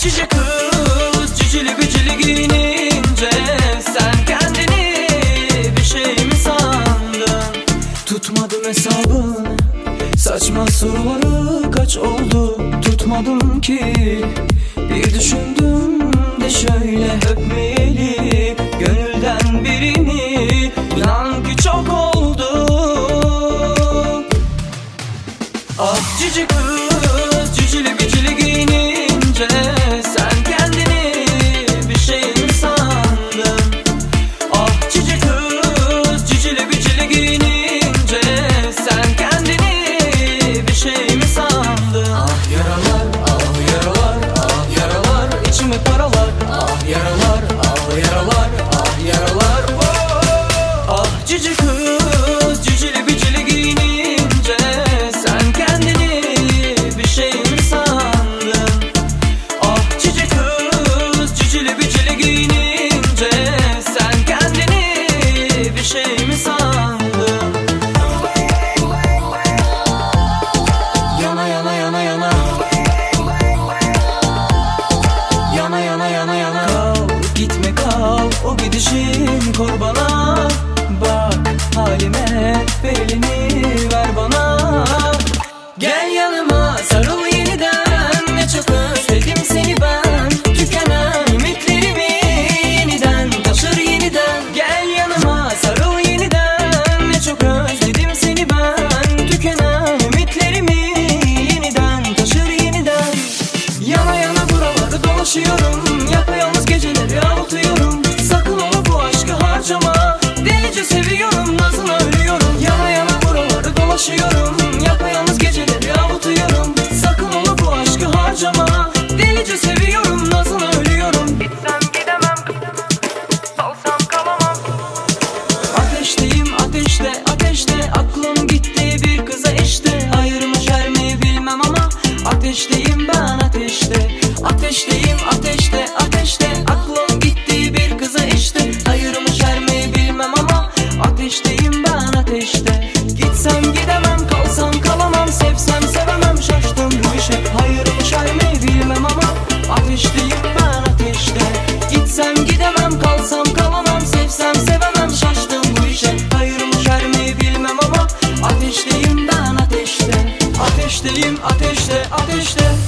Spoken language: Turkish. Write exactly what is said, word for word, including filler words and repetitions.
cici kız cicili bicili giyinince sen kendini bir şey mi sandın? Tutmadım hesabını, saçma soruları kaç oldu tutmadım ki. Bir düşündüm de şöyle öpmeyeli gönülden birini, inan ki çok oldu. Ah cici kız cicili bicili giyinince sen kendini bir şey mi sandın? Ah cici kız cicili bicili giyinince sen kendini bir şey mi sandın? Ah yaralar, ah yaralar, ah yaralar içimi paralar. Ah yaralar, ah yaralar, ah yaralar. Oh! Ah cici kız cicili bicili giyinince sen kendini bir şey mi sandın? Ah cici kız cicili bicili giyinince sen kendini bir şey mi sandın? Yana yana yana yana, yana yana yana yana. Kal gitme kal, o gidişin kor bana. Bak halime, ver elini ver bana. Gel yanıma sarıl yeniden, ne çok özledim seni ben. Tükenen ümitlerimi yeniden taşır yeniden. Gel yanıma sarıl yeniden, ne çok özledim seni ben. Tükenen ümitlerimi yeniden taşır yeniden. Yana yana buraları dolaşıyorum, yapayalnız geceleri avutuyorum. Sakın ola bu aşkı harcama, delice seviyorum, nazına ölüyorum. Yana yana buraları dolaşıyorum, yapayalnız geceleri avutuyorum. Sakın ola bu aşkı harcama, delice seviyorum, nazına ölüyorum. Gitsem gidemem, salsam kalamam. Ateşteyim ateşte ateşte, aklım gitti bir kıza işte. Ayırmış her mi bilmem ama ateşteyim ben ateşte. Ateşteyim ateşte ateşte, aklım gitti bir kıza işte. Ayırmış her mi bilmem ama ateşteyim ben ateşte. Gitsem gidemem, kalsam kalamam, sevsem sevemem, şaştım bu işe. Ayırmış her mi bilmem ama ateşteyim ben ateşte. Gitsem gidemem, kalsam kalamam, sevsem sevemem, şaştım bu işe. Ayırmış her mi bilmem ama ateşteyim ben ateşte. Ateşteyim ateşte ateşte.